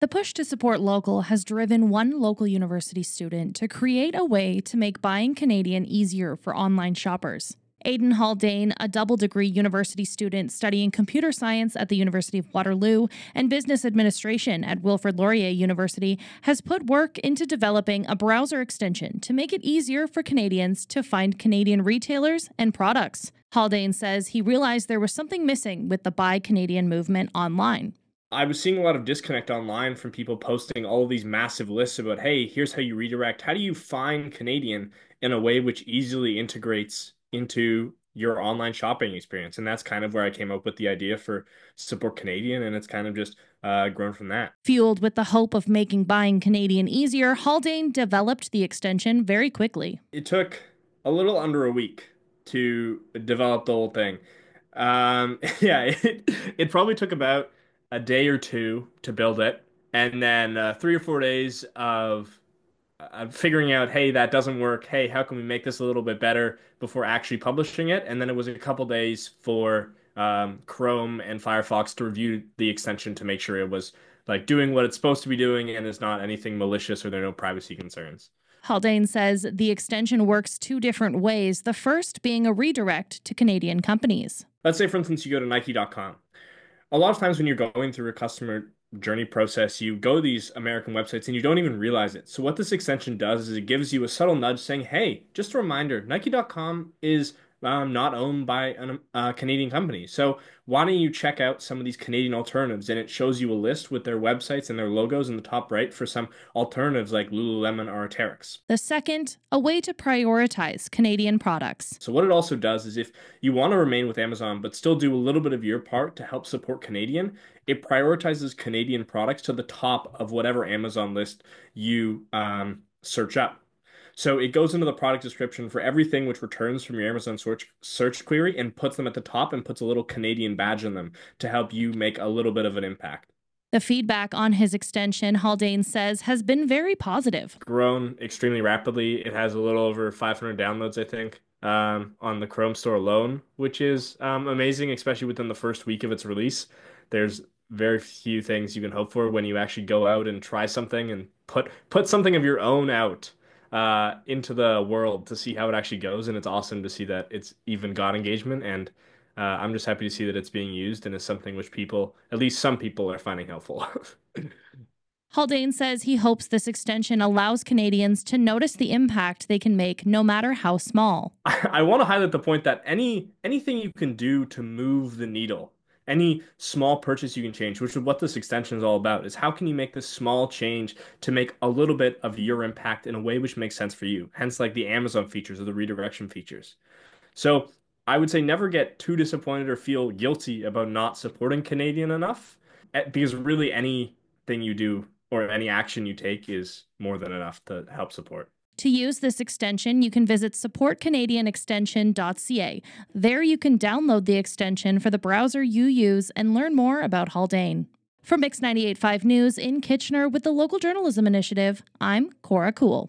The push to support local has driven one local university student to create a way to make buying Canadian easier for online shoppers. Aidan Haldane, a double degree university student studying computer science at the University of Waterloo and business administration at Wilfrid Laurier University, has put work into developing a browser extension to make it easier for Canadians to find Canadian retailers and products. Haldane says he realized there was something missing with the Buy Canadian movement online. I was seeing a lot of disconnect online from people posting all of these massive lists about, hey, here's how you redirect. How do you find Canadian in a way which easily integrates into your online shopping experience? And that's kind of where I came up with the idea for Support Canadian, and it's kind of just grown from that. Fueled with the hope of making buying Canadian easier, Haldane developed the extension very quickly. It took a little under a week to develop the whole thing. Yeah, it probably took about a day or two to build it, and then 3 or 4 days of figuring out, hey, that doesn't work. Hey, how can we make this a little bit better before actually publishing it? And then it was a couple days for Chrome and Firefox to review the extension to make sure it was like doing what it's supposed to be doing and is not anything malicious or there are no privacy concerns. Haldane says the extension works two different ways, the first being a redirect to Canadian companies. Let's say, for instance, you go to Nike.com. A lot of times when you're going through a customer journey process, you go to these American websites and you don't even realize it. So what this extension does is it gives you a subtle nudge saying, hey, just a reminder, Nike.com is not owned by a Canadian company. So why don't you check out some of these Canadian alternatives? And it shows you a list with their websites and their logos in the top right for some alternatives like Lululemon or Arc'teryx. The second, a way to prioritize Canadian products. So what it also does is if you want to remain with Amazon but still do a little bit of your part to help support Canadian, it prioritizes Canadian products to the top of whatever Amazon list you search up. So it goes into the product description for everything which returns from your Amazon search query and puts them at the top and puts a little Canadian badge on them to help you make a little bit of an impact. The feedback on his extension, Haldane says, has been very positive. Grown extremely rapidly. It has a little over 500 downloads, I think, on the Chrome store alone, which is amazing, especially within the first week of its release. There's very few things you can hope for when you actually go out and try something and put something of your own out into the world to see how it actually goes. And it's awesome to see that it's even got engagement. And I'm just happy to see that it's being used and is something which people, at least some people, are finding helpful. Haldane says he hopes this extension allows Canadians to notice the impact they can make no matter how small. I want to highlight the point that anything you can do to move the needle, any small purchase you can change, which is what this extension is all about, is how can you make this small change to make a little bit of your impact in a way which makes sense for you, hence like the Amazon features or the redirection features. So I would say never get too disappointed or feel guilty about not supporting Canadian enough, because really anything you do or any action you take is more than enough to help support. To use this extension, you can visit supportcanadianextension.ca. There you can download the extension for the browser you use and learn more about Haldane. For Mix 98.5 News in Kitchener with the Local Journalism Initiative, I'm Cora Cool.